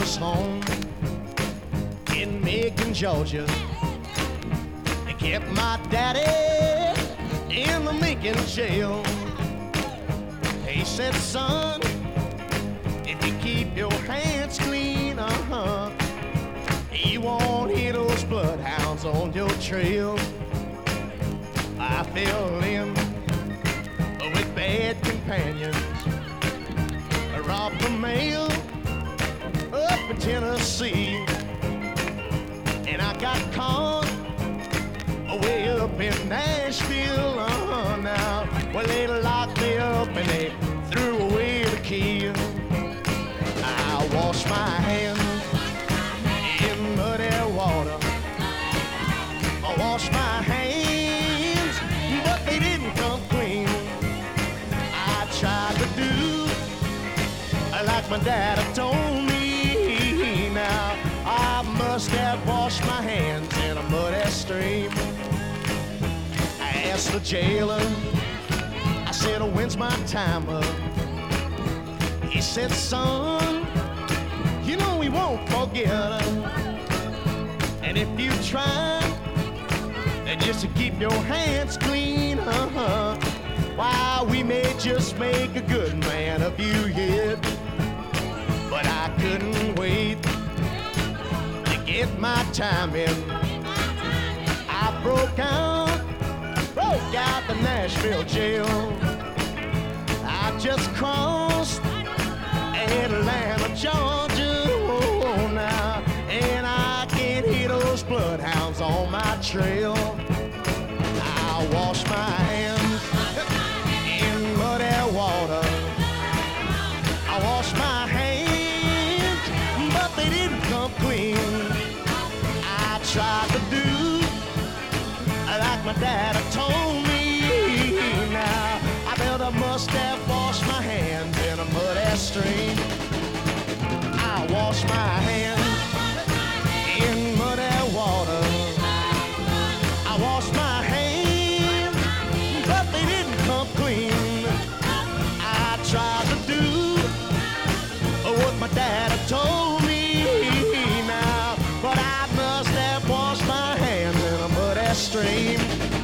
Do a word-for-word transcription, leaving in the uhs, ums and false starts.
father's home in Macon, Georgia. They kept my daddy in the Macon jail. He said, son, if you keep your hands clean, uh-huh, you won't hear those bloodhounds on your trail. I fell in with bad companions. I robbed the mail up in Tennessee, and I got caught way up in Nashville. Uh-huh, now, well, they locked me up and they threw away the key. I washed my hands in muddy water. I washed my hands, but they didn't come clean. I tried to do like my dad had told me. Now I must have washed my hands in a muddy stream. I asked the jailer, I said, oh, when's my time up? He said, son, you know we won't forget her. And if you try and just to keep your hands clean, uh-huh, why, we may just make a good man of you yet. But I couldn't wait to get my time in. I broke out, broke out the Nashville jail. I just crossed Atlanta, Georgia, oh, now, and I can't hear those bloodhounds on my trail. I wash my hands in muddy water. I wash my hands, but they didn't come clean. I tried to do like my dad had told me. Now I bet I must have washed my hands in a muddy stream. I wash my hands in muddy water. I wash my hands, but they didn't come clean. I tried to do what my dad had told me now, but I must have washed my hands in a muddy stream.